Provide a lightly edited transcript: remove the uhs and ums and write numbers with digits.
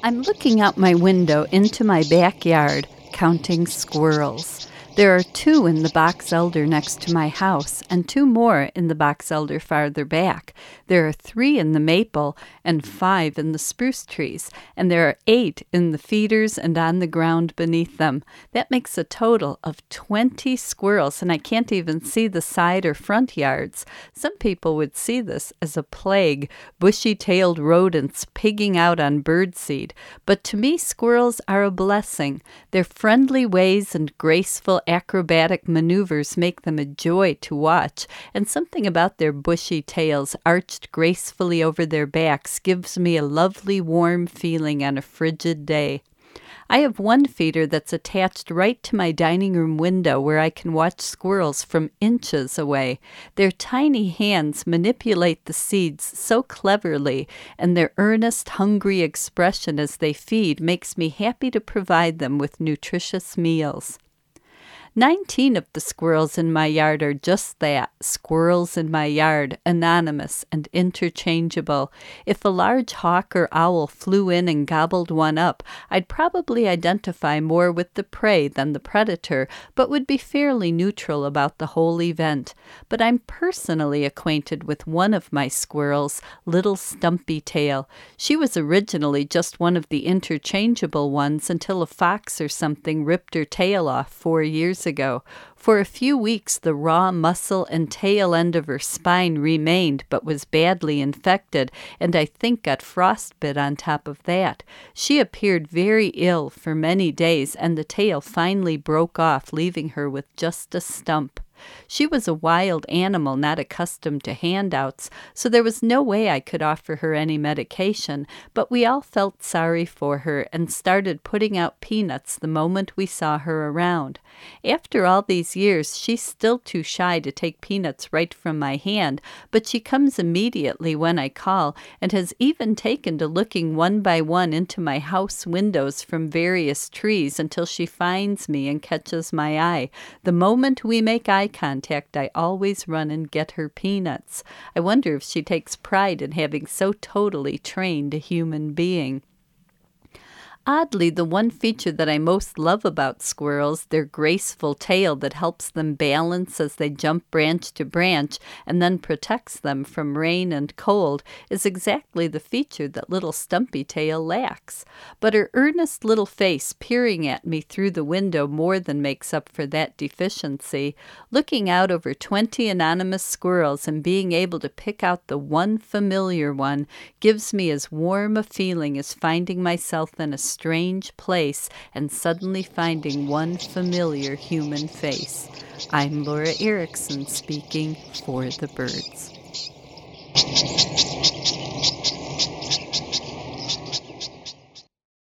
I'm looking out my window into my backyard, counting squirrels. There are two in the box elder next to my house, and two more in the box elder farther back. There are three in the maple, and five in the spruce trees, and there are 8 in the feeders and on the ground beneath them. That makes a total of 20 squirrels, and I can't even see the side or front yards. Some people would see this as a plague, bushy-tailed rodents pigging out on birdseed. But to me, squirrels are a blessing. Their friendly ways and graceful acrobatic maneuvers make them a joy to watch, and something about their bushy tails arched gracefully over their backs gives me a lovely warm feeling on a frigid day. I have one feeder that's attached right to my dining room window where I can watch squirrels from inches away. Their tiny hands manipulate the seeds so cleverly, and their earnest, hungry expression as they feed makes me happy to provide them with nutritious meals. 19 of the squirrels in my yard are just that, squirrels in my yard, anonymous and interchangeable. If a large hawk or owl flew in and gobbled one up, I'd probably identify more with the prey than the predator, but would be fairly neutral about the whole event. But I'm personally acquainted with one of my squirrels, Little Stumpy Tail. She was originally just one of the interchangeable ones until a fox or something ripped her tail off 4 years ago. For a few weeks, the raw muscle and tail end of her spine remained, but was badly infected, and I think got frostbite on top of that. She appeared very ill for many days, and the tail finally broke off, leaving her with just a stump. She was a wild animal not accustomed to handouts, so there was no way I could offer her any medication, but we all felt sorry for her and started putting out peanuts the moment we saw her around. After all these years, she's still too shy to take peanuts right from my hand, but she comes immediately when I call and has even taken to looking one by one into my house windows from various trees until she finds me and catches my eye. The moment we make eye contact, I always run and get her peanuts. I wonder if she takes pride in having so totally trained a human being. Oddly, the one feature that I most love about squirrels, their graceful tail that helps them balance as they jump branch to branch and then protects them from rain and cold, is exactly the feature that Little Stumpy Tail lacks. But her earnest little face peering at me through the window more than makes up for that deficiency. Looking out over 20 anonymous squirrels and being able to pick out the one familiar one gives me as warm a feeling as finding myself in a strange place and suddenly finding one familiar human face. I'm Laura Erickson speaking for the birds.